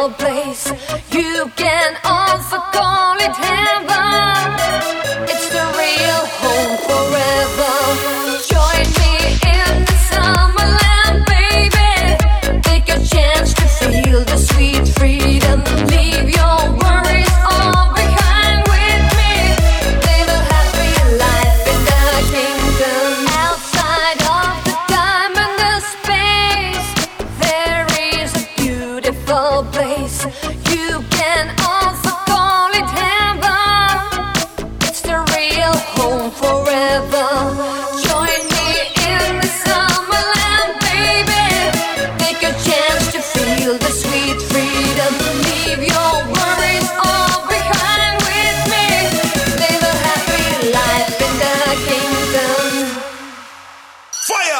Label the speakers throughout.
Speaker 1: beautiful place. You can also call it heaven. It's the real home forever. Join me in the summerland, baby. Take a chance to feel the sweet freedom. Leave your worries all behind with me. Live a happy life in the kingdom. Outside of the time and the space, there is a beautiful place. You can also call it heaven. It's the real home forever. Join me in the summerland, baby. Take a chance to feel the sweet freedom. Leave your worries all behind with me. Live a happy life in the kingdom.
Speaker 2: Fire!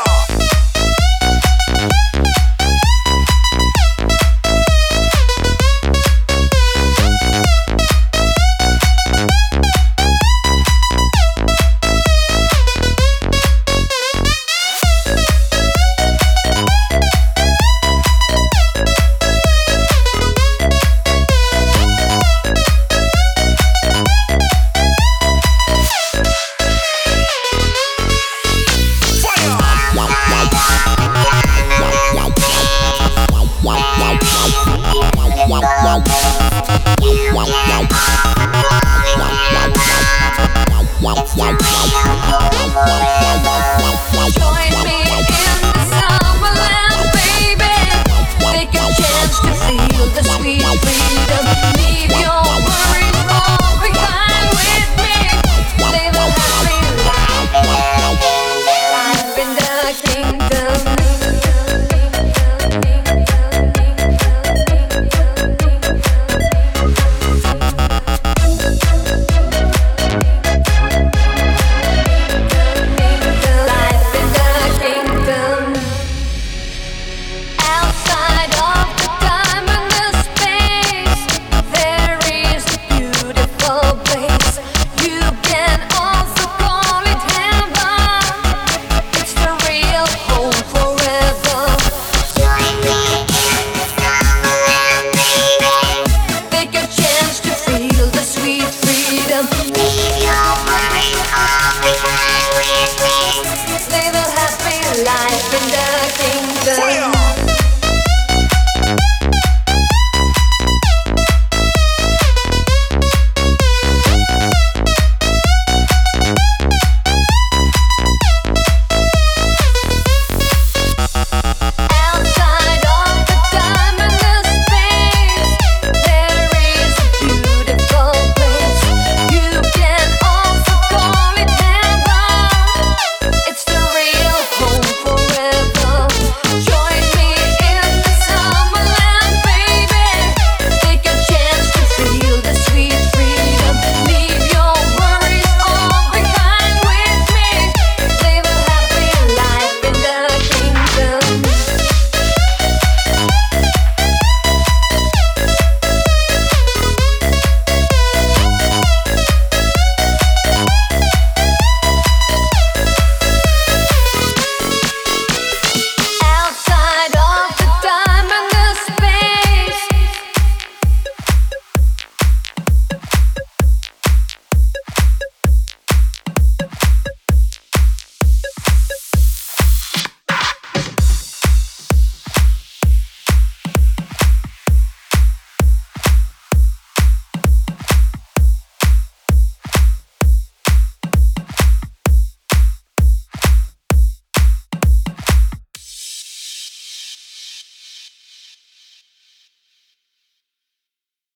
Speaker 1: Join me in the summerland, baby. Take a chance to feel the sweet freedom. Leave your worries all behind with me. Live a happy life in the kingdom.